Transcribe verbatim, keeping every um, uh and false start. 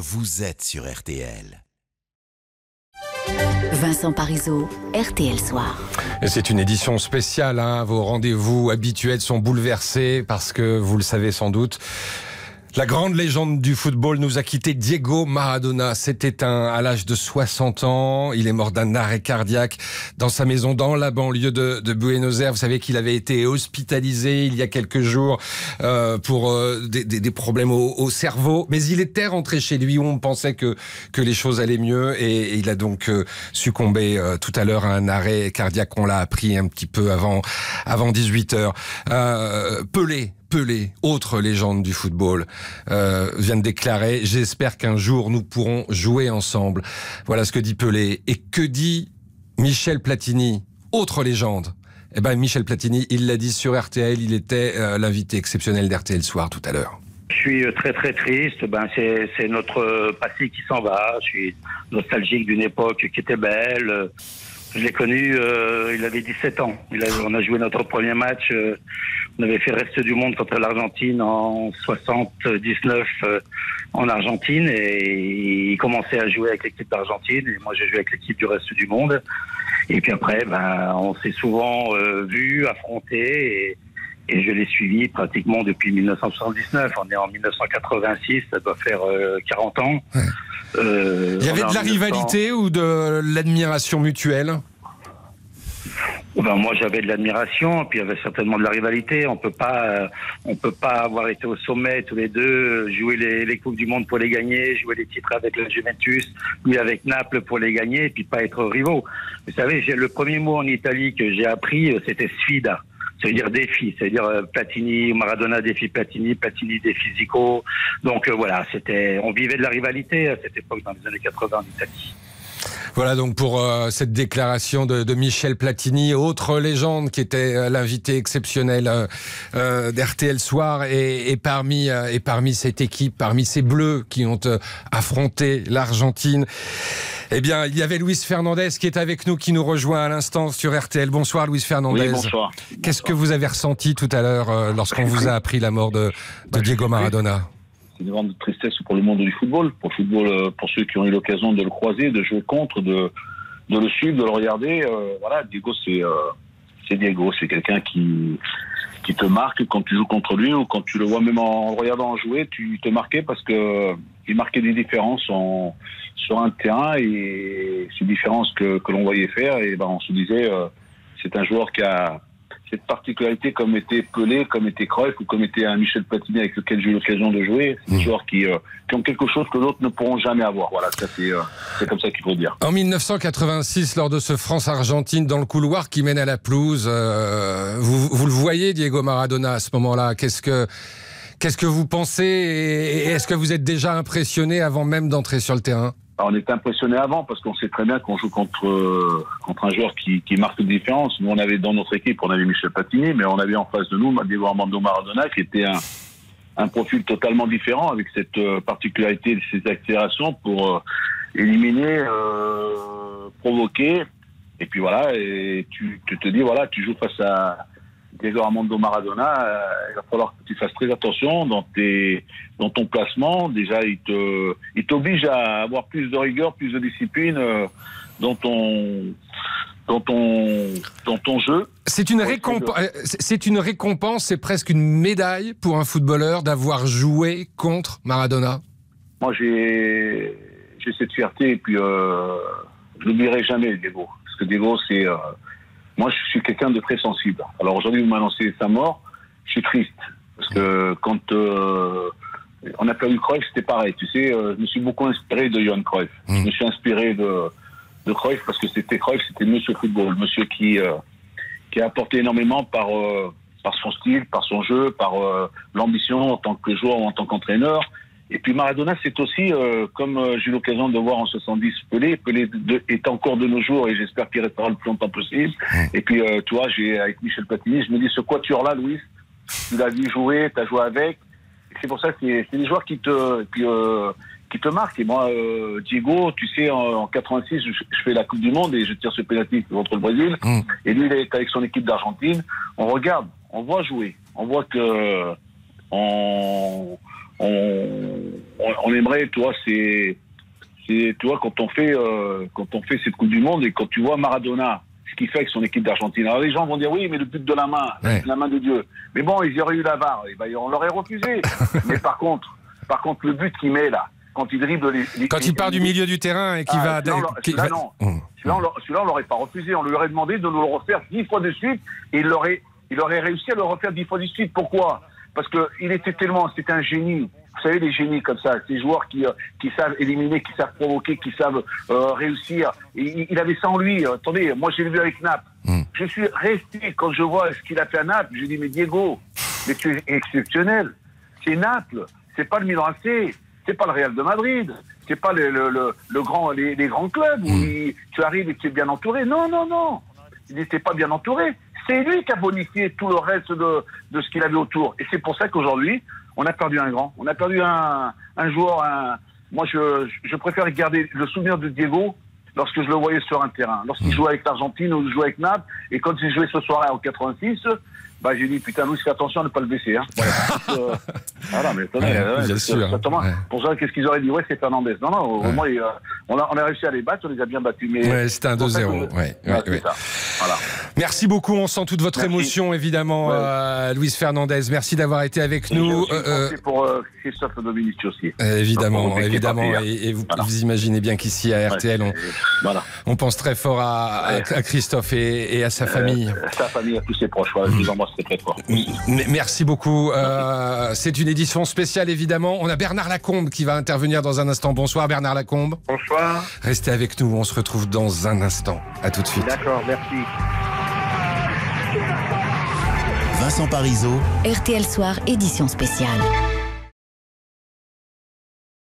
vous êtes sur R T L. Vincent Parisot, R T L Soir. Et c'est une édition spéciale, hein. Vos rendez-vous habituels sont bouleversés parce que, vous le savez sans doute, la grande légende du football nous a quitté. Diego Maradona s'est éteint à l'âge de soixante ans. Il est mort d'un arrêt cardiaque dans sa maison dans la banlieue de, de Buenos Aires. Vous savez qu'il avait été hospitalisé il y a quelques jours euh, pour euh, des, des, des problèmes au, au cerveau. Mais il était rentré chez lui où on pensait que, que les choses allaient mieux. Et, et il a donc euh, succombé euh, tout à l'heure à un arrêt cardiaque. On l'a appris un petit peu avant, avant dix-huit heures. Euh, Pelé. Pelé, autre légende du football, euh, vient de déclarer « J'espère qu'un jour nous pourrons jouer ensemble ». Voilà ce que dit Pelé. Et que dit Michel Platini, autre légende? Eh ben Michel Platini, il l'a dit sur R T L, il était euh, l'invité exceptionnel d'R T L Soir tout à l'heure. Je suis très très triste, ben c'est, c'est notre passé qui s'en va, je suis nostalgique d'une époque qui était belle. Je l'ai connu, euh, il avait dix-sept ans. Il a, on a joué notre premier match. Euh, on avait fait reste du monde contre l'Argentine en soixante-dix-neuf euh, en Argentine. Et il commençait à jouer avec l'équipe d'Argentine. Et moi, j'ai joué avec l'équipe du reste du monde. Et puis après, ben, on s'est souvent euh, vus, affrontés. Et, et je l'ai suivi pratiquement depuis mille neuf cent soixante-dix-neuf. On est en mille neuf cent quatre-vingt-six, ça doit faire euh, quarante ans. Ouais. Euh, Il y avait de la mille neuf cents... rivalité ou de l'admiration mutuelle? Ben moi j'avais de l'admiration, puis il y avait certainement de la rivalité. On peut pas, euh, on peut pas avoir été au sommet tous les deux, jouer les, les coupes du monde pour les gagner, jouer les titres avec la Juventus, lui avec Naples pour les gagner, et puis pas être rivaux. Vous savez, j'ai, le premier mot en Italie que j'ai appris, c'était sfida. Ça veut dire défi, ça veut dire euh, Platini, Maradona défi Platini, Platini défi Zico. Donc euh, voilà, c'était, on vivait de la rivalité à cette époque dans les années quatre-vingts en Italie. Voilà donc pour euh, cette déclaration de, de Michel Platini, autre légende qui était euh, l'invité exceptionnel euh, euh, d'R T L Soir et, et, parmi, euh, et parmi cette équipe, parmi ces Bleus qui ont euh, affronté l'Argentine, eh bien il y avait Luis Fernandez qui est avec nous, qui nous rejoint à l'instant sur R T L. Bonsoir Luis Fernandez. Oui, bonsoir. Qu'est-ce que vous avez ressenti tout à l'heure euh, lorsqu'on vous a appris la mort de, de Diego Maradona? C'est une grande tristesse pour le monde du football, pour le football, pour ceux qui ont eu l'occasion de le croiser, de jouer contre, de, de le suivre, de le regarder. Euh, voilà, Diego, c'est, euh, c'est Diego, c'est quelqu'un qui, qui te marque quand tu joues contre lui ou quand tu le vois même en regardant jouer, tu te marquais parce que il marquait des différences en, sur un terrain et ces différences que, que l'on voyait faire, et ben on se disait, euh, c'est un joueur qui a cette particularité comme était Pelé, comme était Cruyff ou comme était un Michel Platini avec lequel j'ai eu l'occasion de jouer. C'est des mmh. joueurs qui, euh, qui ont quelque chose que d'autres ne pourront jamais avoir. Voilà, ça c'est, euh, c'est comme ça qu'il faut dire. En mille neuf cent quatre-vingt-six, lors de ce France-Argentine dans le couloir qui mène à la pelouse, euh, vous, vous le voyez Diego Maradona à ce moment-là. Qu'est-ce que, qu'est-ce que vous pensez et est-ce que vous êtes déjà impressionné avant même d'entrer sur le terrain? Alors, on était impressionné avant parce qu'on sait très bien qu'on joue contre, euh, contre un joueur qui, qui marque une différence. Nous, on avait dans notre équipe, on avait Michel Platini, mais on avait en face de nous Diego Armando Maradona qui était un, un profil totalement différent avec cette euh, particularité de ses accélérations pour euh, éliminer, euh, provoquer. Et puis voilà, et tu, tu te dis, voilà, tu joues face à Diego Armando Maradona, euh, il va falloir que tu fasses très attention dans, tes, dans ton placement. Déjà, il, te, il t'oblige à avoir plus de rigueur, plus de discipline euh, dans, ton, dans, ton, dans ton jeu. C'est une, récomp- c'est une récompense, c'est presque une médaille pour un footballeur d'avoir joué contre Maradona. Moi, j'ai, j'ai cette fierté et puis euh, je n'oublierai jamais Diego. Parce que Diego, c'est... Euh, moi, je suis quelqu'un de très sensible. Alors aujourd'hui, vous m'annoncez sa mort, je suis triste. Parce que quand euh, on a perdu Cruyff, c'était pareil. Tu sais, euh, je me suis beaucoup inspiré de Johan Cruyff. Mmh. Je me suis inspiré de, de Cruyff parce que c'était Cruyff, c'était monsieur football. Monsieur qui, euh, qui a apporté énormément par, euh, par son style, par son jeu, par euh, l'ambition en tant que joueur ou en tant qu'entraîneur. Et puis Maradona, c'est aussi, euh, comme euh, j'ai eu l'occasion de voir en soixante-dix Pelé, Pelé de, est encore de nos jours et j'espère qu'il restera le plus longtemps possible. Et puis, euh, tu vois, j'ai, avec Michel Platini, je me dis, ce quatuor-là, Louis, tu l'as vu jouer, tu as joué avec. Et c'est pour ça que c'est, c'est des joueurs qui te, qui, euh, qui te marquent. Et moi, euh, Diego, tu sais, en, en quatre-vingt-six, je, je fais la Coupe du Monde et je tire ce pénalty contre le Brésil. Mm. Et lui, il est avec son équipe d'Argentine. On regarde, on voit jouer. On voit que... On, on, on, on aimerait, tu vois, c'est, c'est, tu vois, quand on fait, euh, quand on fait cette Coupe du Monde et quand tu vois Maradona, ce qu'il fait avec son équipe d'Argentine. Alors les gens vont dire oui, mais le but de la main, ouais. la main de Dieu. Mais bon, ils auraient eu la V A R, et ben on l'aurait refusé. Mais par contre, par contre, le but qu'il met là, quand il dribble les, les quand les, il part les, du milieu du terrain et qu'il ah, va, celui-là, qu'il celui-là, va... non, Mmh. celui-là, on celui-là, on l'aurait pas refusé. On lui aurait demandé de nous le refaire dix fois de suite, et il aurait, il aurait réussi à le refaire dix fois de suite. Pourquoi? Parce que il était tellement, c'était un génie. Vous savez, les génies comme ça, ces joueurs qui, euh, qui savent éliminer, qui savent provoquer, qui savent euh, réussir. Et, il, il avait ça en lui. Euh, attendez, moi j'ai vu avec Naples. Mm. Je suis resté, quand je vois ce qu'il a fait à Naples, je dis, mais Diego, mais tu es exceptionnel. C'est Naples, c'est pas le Milan A C, c'est pas le Real de Madrid, c'est pas le, le, le, le grand, les, les grands clubs où mm. il, tu arrives et tu es bien entouré. Non, non, non. Il n'était pas bien entouré. C'est lui qui a bonifié tout le reste de, de ce qu'il avait autour. Et c'est pour ça qu'aujourd'hui, on a perdu un grand. On a perdu un, un joueur. Un... Moi, je, je préfère garder le souvenir de Diego lorsque je le voyais sur un terrain. Lorsqu'il jouait avec l'Argentine ou il jouait avec Naples. Et quand il jouait ce soir-là en quatre-vingt-six, bah, j'ai dit, putain, Louis, fais attention à ne pas le baisser. Hein. Voilà, euh, voilà, mais attendez, ouais, euh, bien sûr. Ouais. Pour ça, qu'est-ce qu'ils auraient dit? Ouais, c'est Fernandez. Non, non, au ouais. moins, euh, on, a, on a réussi à les battre, on les a bien battus. Mais ouais, c'était un deux zéro. Que... Ouais, ouais, ouais, ouais. Voilà. Merci beaucoup, on sent toute votre Merci. émotion, évidemment, ouais. euh, Luis Fernandez. Merci d'avoir été avec et nous. Euh, pour euh, Christophe Dominici aussi. Euh, évidemment, évidemment. Et, et vous, voilà. vous imaginez bien qu'ici, à R T L, on, voilà. on pense très fort à, à, à Christophe et, et à sa famille. Euh, sa famille, à tous ses proches. Voilà, mmh. Je vous embrasse très très fort. Merci beaucoup. Euh, c'est une édition spéciale, évidemment. On a Bernard Lacombe qui va intervenir dans un instant. Bonsoir, Bernard Lacombe. Bonsoir. Restez avec nous. On se retrouve dans un instant. À tout de suite. D'accord, merci. Vincent Parisot. R T L Soir, édition spéciale.